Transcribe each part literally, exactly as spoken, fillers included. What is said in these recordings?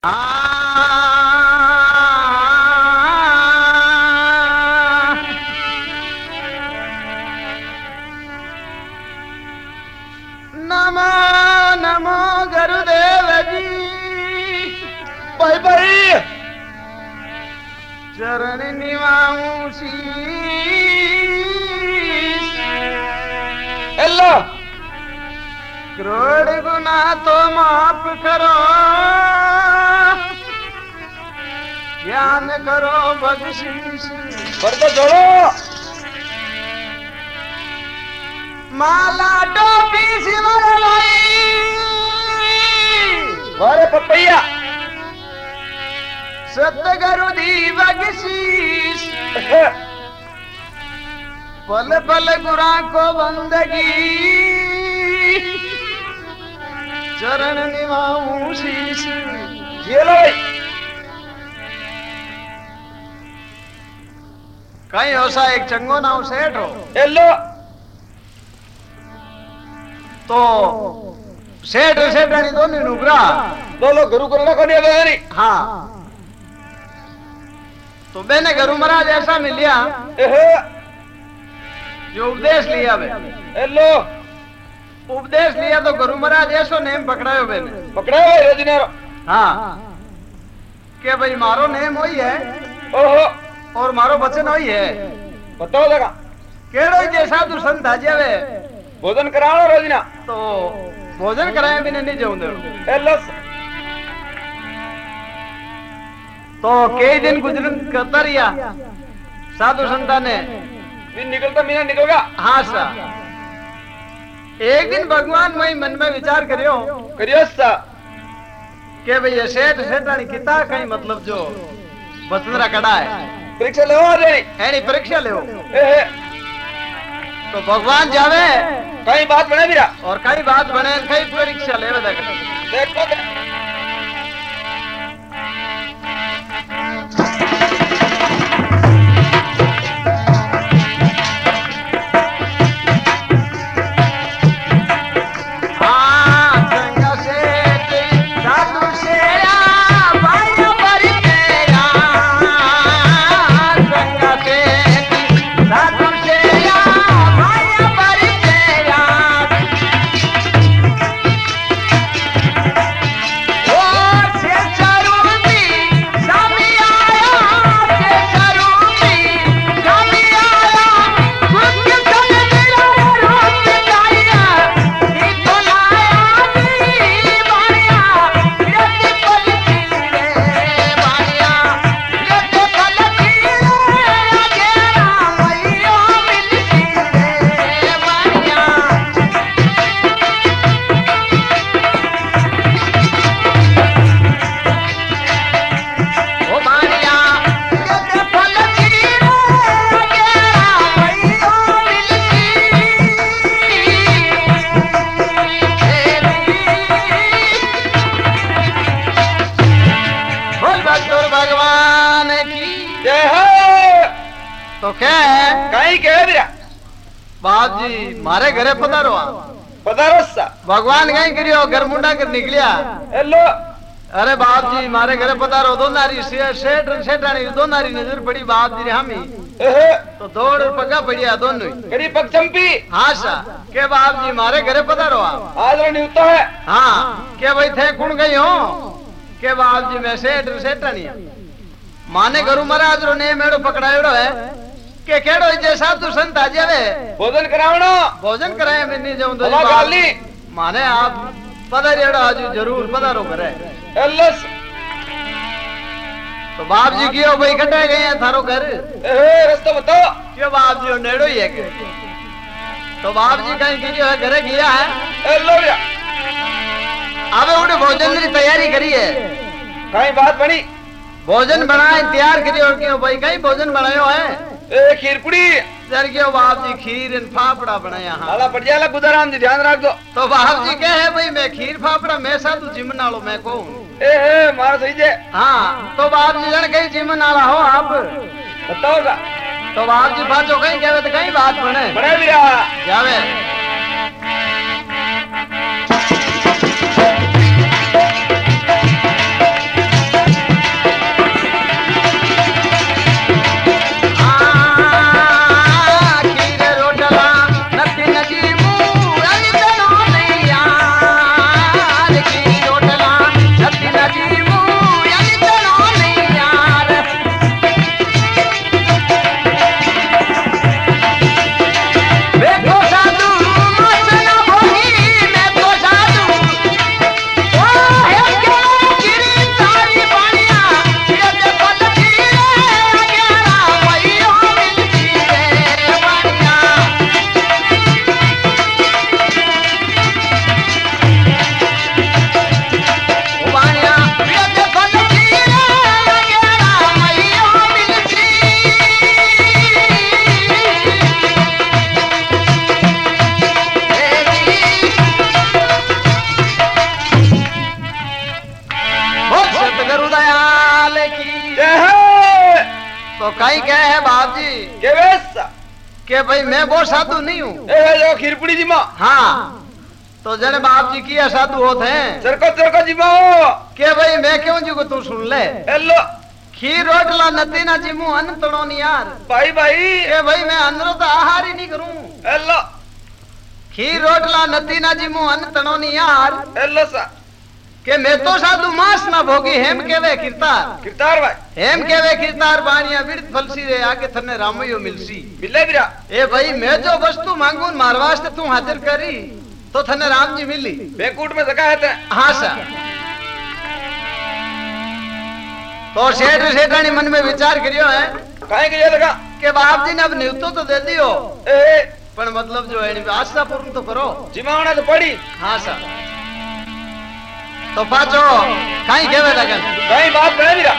नमो नमो गुरुदेव जी। भाई भाई चरण निवाऊं शीश। हेलो करोड़ गुना तो माफ करो, ज्ञान करो बख्शीश। पर तो जोड़ो माला टोपी सिमर लाई वारे पपैया सतगुरु दी बख्शीश। पल पल गुरा को बंदगी चरण निभाऊं शीश। ये लो भाई कहीं होसा एक चंगो नाव सेठ हो एलो तो सेठ सेठानी दोनी नुकरा बोलो गुरु करना को नहीं बेनी। हाँ तो मैंने गुरु महाराज ऐसा मिलिया जो उपदेश लिया बे एलो उपदेश लिया तो गुरु महाराज ऐसो नेम पकड़ायो मैंने पकड़ायो भाई रजनेरो। हाँ के भाई मारो नेम वही है ओहो और मारो वचन वही है। बताओ जरा केड़ो जे साधु संत आजे भोजन कराओ रोजना तो भोजन कराए बिना नहीं जाऊं दे एलस तो कई दिन गुजरन करता रिया साधु संता ने दिन निकलता मीना निकलगा। हाँ सा एक दिन भगवान मई मन में विचार करियो करियो सा के भाई ये सेठ सेठानी किता कहीं मतलब जो बचनरा कड़ा है परीक्षा ले एनी परीक्षा ले तो भगवान जावे कई बात बने मेरा और कई बात बने कई परीक्षा ले देख देखो दे। तो क्या है कहीं कह दिया बाप जी मारे घरे पधारो पधारो सा भगवान कहीं करियो घर मुंडा कर निकलिया हेलो अरे बाप जी मारे घरे पधारो दो नारी सेठ सेठानी दो नारी नजर पड़ी बाप जी हामी तो दौड़ पगा पड़िया दोनों कड़ी पग चंपी। हाँ सा के बाप जी मारे घरे पधारो आज नहीं होता है। हाँ के भाई थे कुण गई हो के बाप जी मैं सेठ सेठानी माने गुरु महाराज रो ने मेड़ो पकड़ायो है के केड़ो जे साधु संत आ जावे भोजन करावणो भोजन कराए मैं नहीं जाऊं तो गाली माने आप पधारेड़ो आज जरूर पधारो करे एलस तो बाप जी कियो भाई कटे गए हैं थारो घर ए रास्ता बताओ क्यों बाप जी नेड़ो ही है के तो बाप जी कहीं कियो है घरे गया है एलो या आवे उड़े भोजन की तैयारी करी है कहीं बात बनी भोजन बनाए तैयार करियो क्यों भाई कहीं भोजन बनायो है ए खीर पुड़ी सर क्यों बाप जी खीर इन फाफड़ा बनाया। हाँ वाला पड़ जाएगा गुदाराम जी ध्यान रख दो तो बाप जी कहे है भाई मैं खीर फाफड़ा मैं साधु जिम नालो मैं को ए ए मार सही जे। हाँ तो बाप जी जन कहीं जिम नाला हो आप बताओगा तो बाप जी बाजो कहीं कहवे तो कहीं बात बने बड़े भी जावे गुरु दयाल की तो कहीं कहे है बाप जी के वैसा के भाई मैं वो साधु नहीं हूँ जो खीरपुड़ी जी माँ हाँ तो जने बाप जी किया साधु होते हैं चरको चरको जी माँ के भाई मैं क्यों जी को तू सुन ले हेलो खीर रोटला नती ना जी मुँह अन्न तड़ो नहीं यार भाई भाई के भाई मैं अंदरों तो आहार ही नहीं करूँ हेलो खीर रोटला नती ना जी मुँह अन्न तड़ो नहीं यार हेलो सा के मैं तो साधु मास ना भोगी हेम केवे किरतार किरतार भाई हेम केवे किरतार बाणिया विरत फलसी रे आगे थने रामयो मिलसी मिले बिरा ए भाई मैं जो वस्तु मांगू मार वास्ते तू हाजिर करी तो थने राम जी मिली बेकूट में जगह है हाँ सा तो सेठ सेठानी मन में विचार करियो है काहे करियो लगा के बाप जी ने अब न्यूतो तो दे दियो ए पर मतलब जो है आस्था पूर्ण तो करो जिमावना तो पड़ी हाँ सा तो पाचो कहीं केवे लगन कहीं बात करे दिया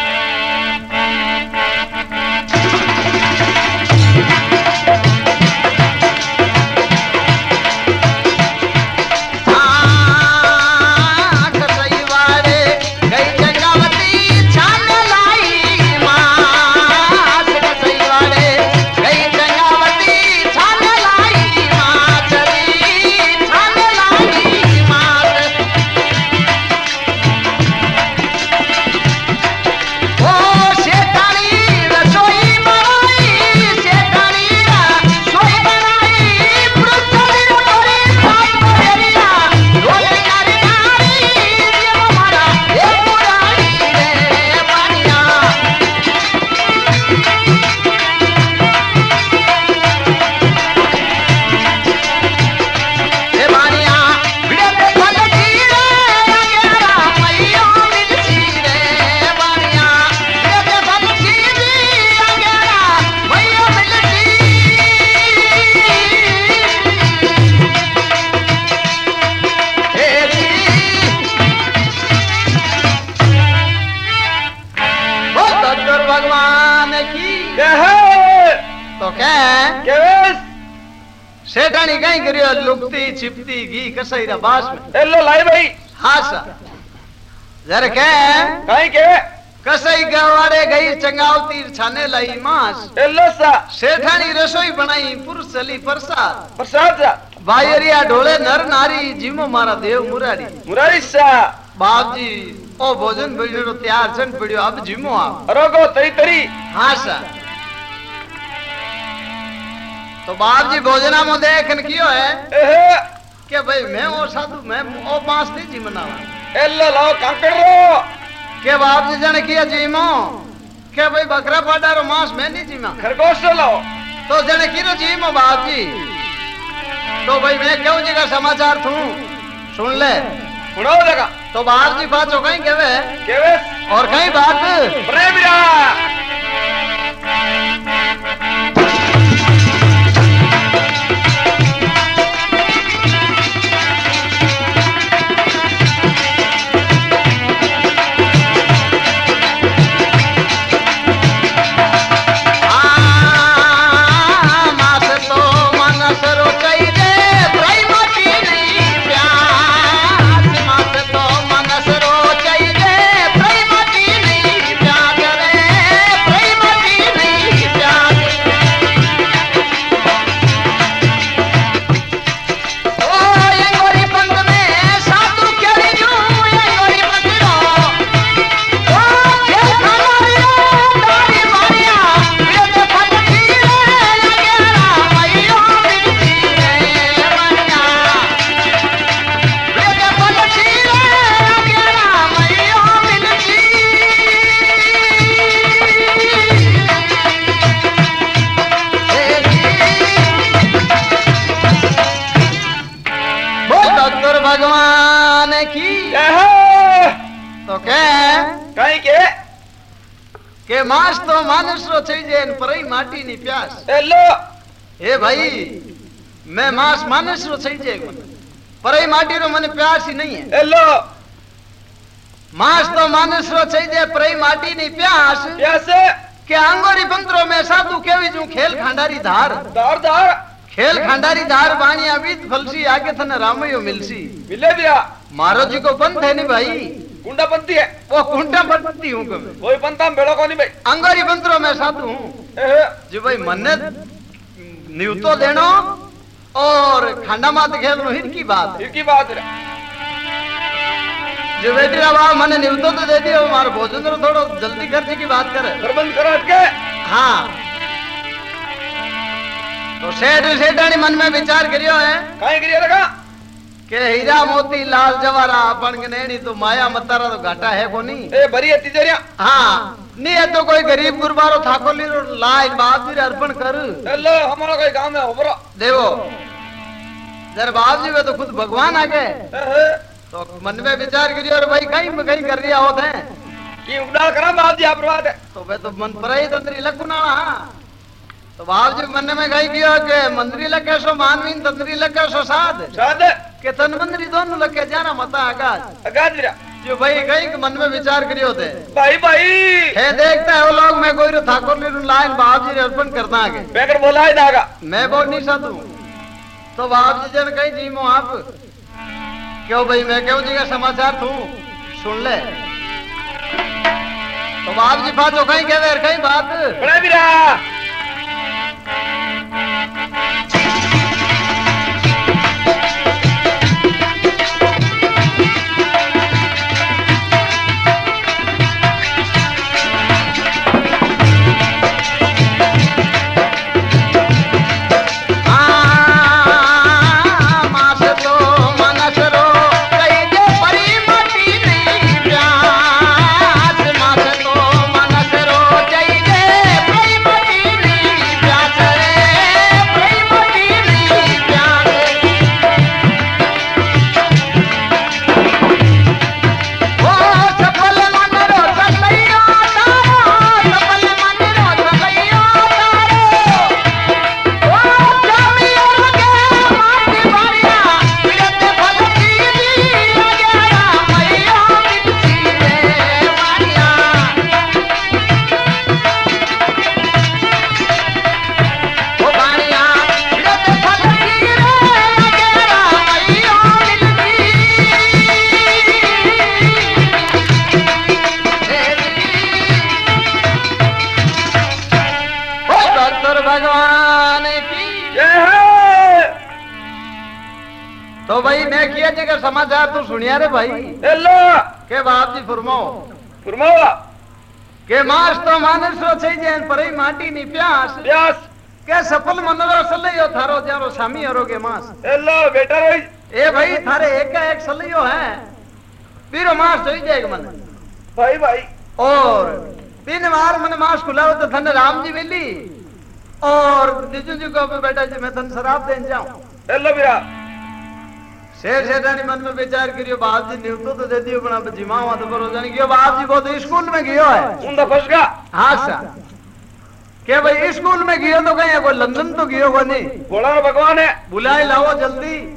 सेठानी कहीं करियो लुकती छिपती घी कसैरा बास में एलो लाई भाई हाँ सा जरा के कहीं के कसई गवाड़े गई चंगावती छाने लाई मास एलो सा सेठानी रसोई बनाई पुरुष चली प्रसाद प्रसाद जा बायरिया ढोले नर नारी जीमो मारा देव मुरारी मुरारी सा बाप जी ओ भोजन बजरो तैयार छन पड़ियो अब जीमो आप रोगो तरी तरी हाँ सा तो बाप जी भोजना में देखन कियो है के भाई मैं वो साधु मैं ओ मांस नहीं जी मनावा एल्लो लो काकड़ रो के बाप जी जने किया जीमो के भाई बकरा पाडा रो मांस मैं नहीं जीमा खरगोश लो तो जने किरो जीमो बाप जी तो भाई मैं क्यों जी का समाचार थू सुन ले सुनो लगा तो बाप जी बात हो कहीं केवे केवे और कहीं बात प्रेमिया के मास तो मानस रो થઈ જાય ને પરઈ માટી ની પ્યાસ એલો એ ભાઈ मैं मास मानस रो થઈ જાય પરઈ માટી રો મને પ્યાસ ही नहीं है એલો मास तो मानस रो થઈ જાય પરઈ माटी ની प्यास प्यास के आंगोरी बंदरो में साधु केवी जू खेल खांडारी धार धार धार खेल खांडारी धार बाणिया विद फलसी आगे थने रामयो मिलसी मिले दिया मारो जी को बंद है नहीं भाई कुंडा पंथी है वो कुंडा पंथी हूँ कोई पंता बेड़ो को नहीं भाई अंगारी बंदरो मैं साधु हूँ जी भाई मन्ने न्यूतो देनो और खंडा मात खेलनो हिरकी बात हिरकी बात रे जो बेटी बाबा मैंने न्यूतो तो दे दिया हमारे भोजन रो थोड़ा जल्दी करने की बात करे प्रबंध करो अटके हाँ तो सेठ सेठानी मन में विचार करियो है काहे करियो लगा के हीरा मोती लाल जवारा अपन गनेनी तो माया मतारा तो घाटा है कोनी ए भरी है तिजोरिया हाँ नहीं है तो कोई गरीब गुरबारो ठाकोली रो लाइन बाप जी अर्पण कर लो हमारा कोई काम है ओबरो देवो जर बाप जी वे तो खुद भगवान आ गए तो मन में विचार करियो और भाई कहीं में कहीं कर रिया होते हैं कि उड़ाल करा बाप जी आप बात है तो वे तो मन पर ही तंत्री लकुना तो बाप जी मन में कहीं किया के मंत्री लगे सो मानवीन तंत्री लगे सो साध साध के तन मंत्री दोनों लगे जाना मता आगाज आगाज रा जो भाई कहीं के मन में विचार करियो थे भाई भाई है देखता है वो लोग मैं कोई ठाकुर ने लाइन बाप जी अर्पण करना आगे बेकर बोला ही दागा मैं बहुत नहीं साधु तो बाप जी जन कहीं जी मो आप क्यों भाई मैं क्यों जी का समाचार तू सुन ले तो बाप जी बात कहीं कह कहीं बात बड़ा भी रहा तो भाई मैं किया जगह समाचार तू सुनिया रे भाई हेलो के बाप जी फरमाओ फरमाओ के मास तो मानस रो छै जैन परई माटी नी प्यास प्यास के सफल मनरो सलयो थारो जारो सामी हरोगे मास हेलो बेटा रे ए भाई थारे एक का एक सलयो है पीरो मास होई जाएगा मन भाई भाई और तीन बार मन मास खुलाओ तो थन राम जी मिली और जीजू जी को बेटा जी मैं थन शराब देन जाऊं हेलो बीरा शेर शेरानी मन में विचार करियो बाप जी न्यूतो तो दे दियो बना जिमावा तो करो जाने कियो बाप जी को तो स्कूल में गयो है उनका फसगा हां सा के भाई स्कूल में गयो तो कहीं कोई लंदन तो गयो को नहीं बोला भगवान है बुलाए लाओ जल्दी